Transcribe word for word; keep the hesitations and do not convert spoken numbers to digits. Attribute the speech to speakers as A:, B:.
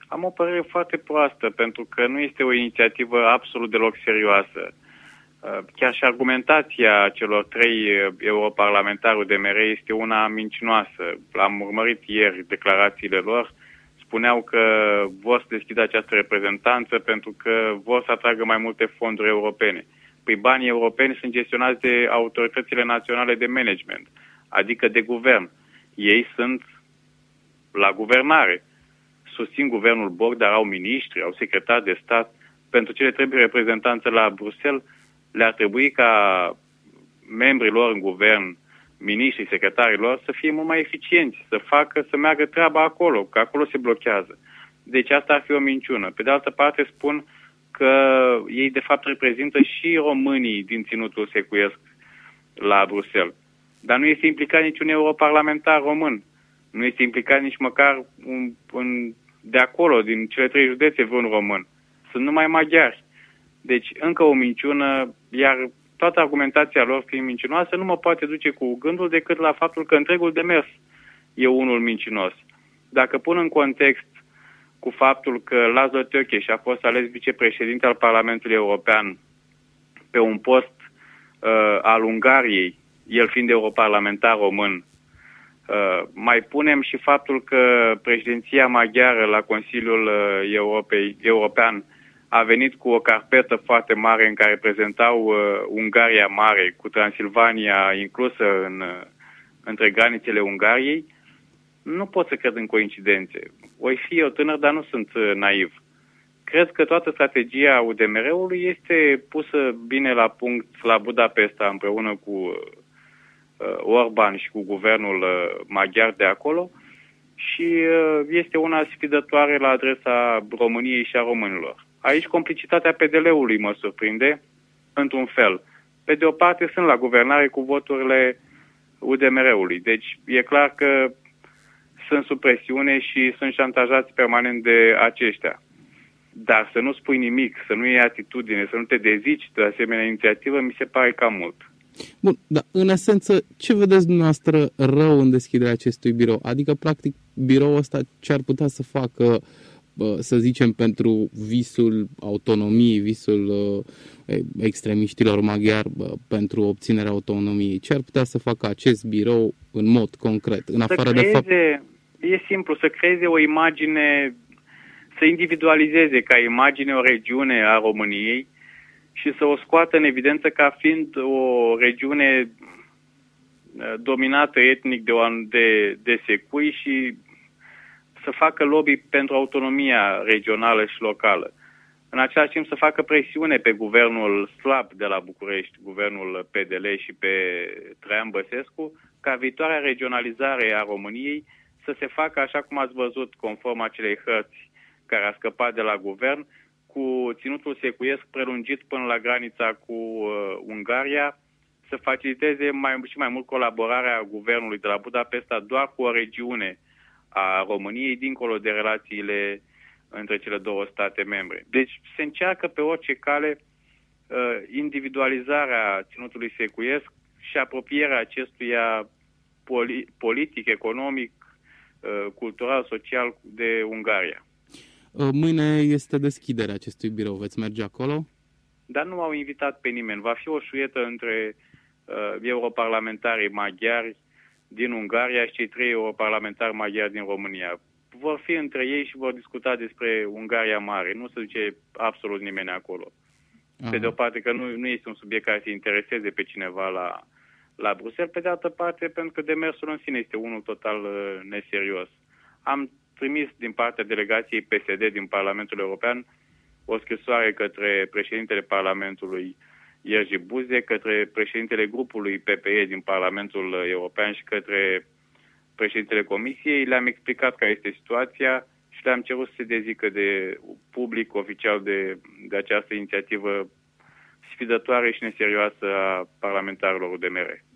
A: Am o părere foarte proastă, pentru că nu este o inițiativă absolut deloc serioasă. Chiar și argumentația celor trei europarlamentari U D M R este una mincinoasă. Am urmărit ieri declarațiile lor. Spuneau că vor să deschidă această reprezentanță pentru că vor să atragă mai multe fonduri europene. Păi banii europeni sunt gestionați de autoritățile naționale de management, adică de guvern. Ei sunt la guvernare. Susțin guvernul Boc, dar au miniștri, au secretari de stat. Pentru ce le trebuie reprezentanță la Bruxelles, le-ar trebui ca membrii lor în guvern, miniștrii, secretarii lor, să fie mult mai eficienți, să facă, să meargă treaba acolo, că acolo se blochează. Deci asta ar fi o minciună. Pe de altă parte spun că ei de fapt reprezintă și românii din ținutul secuiesc la Bruxelles. Dar nu este implicat niciun europarlamentar român. Nu este implicat nici măcar un, un, de acolo, din cele trei județe, vreun român. Sunt numai maghiari. Deci încă o minciună, iar toată argumentația lor fiind mincinoasă nu mă poate duce cu gândul decât la faptul că întregul demers e unul mincinos. Dacă pun în context cu faptul că Laszlo Tőkés a fost ales vicepreședinte al Parlamentului European pe un post uh, al Ungariei, el fiind europarlamentar român, uh, mai punem și faptul că președinția maghiară la Consiliul uh, Europei, European a venit cu o carpetă foarte mare în care prezentau uh, Ungaria mare, cu Transilvania inclusă în, uh, între granițele Ungariei, nu pot să cred în coincidențe. Voi fi eu tânăr, dar nu sunt uh, naiv. Cred că toată strategia U D M R-ului este pusă bine la punct la Budapesta împreună cu uh, Orban și cu guvernul uh, maghiar de acolo și uh, este una sfidătoare la adresa României și a românilor. Aici complicitatea P D L-ului mă surprinde, într-un fel. Pe de o parte sunt la guvernare cu voturile U D M R-ului. Deci e clar că sunt sub presiune și sunt șantajați permanent de aceștia. Dar să nu spui nimic, să nu iei atitudine, să nu te dezici de asemenea inițiativă, mi se pare cam mult.
B: Bun, dar în esență, ce vedeți dumneavoastră rău în deschiderea acestui birou? Adică, practic, biroul ăsta ce ar putea să facă, să zicem, pentru visul autonomiei, visul extremiștilor maghiari pentru obținerea autonomiei? Ce ar putea să facă acest birou în mod concret? În afară
A: creeze,
B: de fapt...
A: E simplu, să creeze o imagine, să individualizeze ca imagine o regiune a României și să o scoată în evidență ca fiind o regiune dominată etnic de, de, de secui și să facă lobby pentru autonomia regională și locală. În același timp să facă presiune pe guvernul slab de la București, guvernul P D L și pe Traian Băsescu, ca viitoarea regionalizare a României să se facă așa cum ați văzut, conform acelei hărți care a scăpat de la guvern, cu ținutul secuiesc prelungit până la granița cu uh, Ungaria, să faciliteze mai, și mai mult colaborarea guvernului de la Budapesta doar cu o regiune a României, dincolo de relațiile între cele două state membre. Deci se încearcă pe orice cale uh, individualizarea ținutului secuiesc și apropierea acestuia poli- politic, economic, uh, cultural, social de Ungaria.
B: Mâine este deschiderea acestui birou. Veți merge acolo?
A: Dar nu au invitat pe nimeni. Va fi o șuietă între uh, europarlamentarii maghiari din Ungaria și cei trei europarlamentari maghiari din România. Vor fi între ei și vor discuta despre Ungaria mare. Nu se duce absolut nimeni acolo. Aha. Pe de o parte că nu, nu este un subiect care să intereseze pe cineva la, la Bruxelles, pe de altă parte pentru că demersul în sine este unul total uh, neserios. Am trimis din partea delegației P S D din Parlamentul European o scrisoare către președintele Parlamentului Jerzy Buzek, către președintele grupului P P E din Parlamentul European și către președintele Comisiei. Le-am explicat care este situația și le-am cerut să se dezică de public, oficial, de, de această inițiativă sfidătoare și neserioasă a parlamentarilor U D M R.